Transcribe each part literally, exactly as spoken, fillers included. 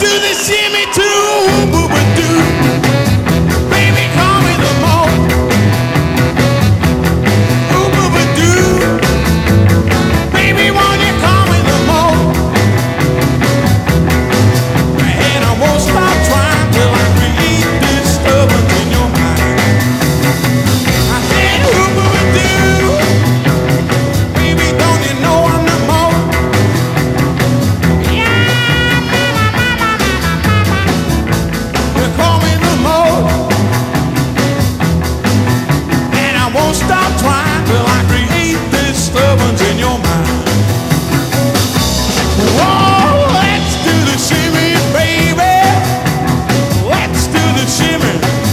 do the shimmy too. Boo boo doo. Baby, call me the more. Ooh, boo boo doo. Baby, won't you call me the more? And I won't stop trying till I create disturbance in your mind. I said, ooh, boo boo doo. Baby, don't you know I'm the more? You call me the more. And I won't stop trying till I create disturbance in your mind. Whoa, let's do the shimmy, baby. Let's do the shimmy.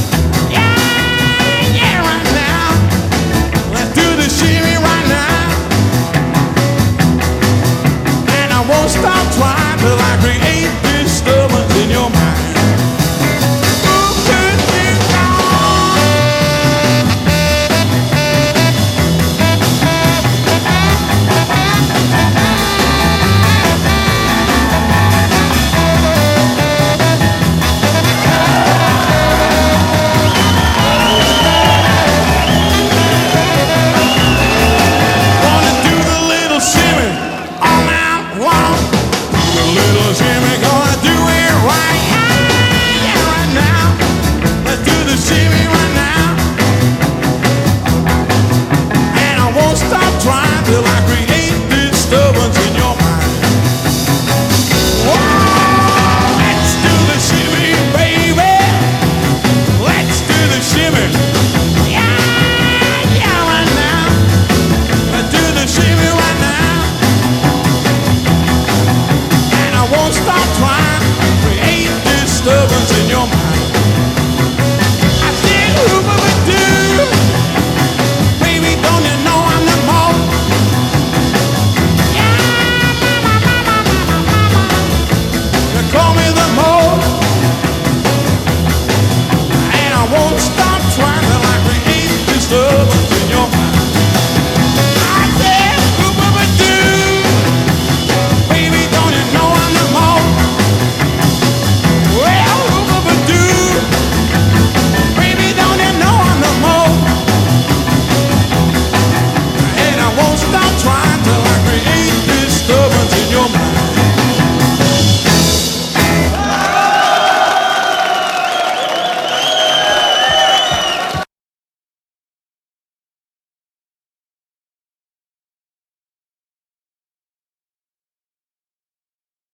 Yeah, yeah, right now. Let's do the shimmy right now. And I won't stop trying till I create disturbance.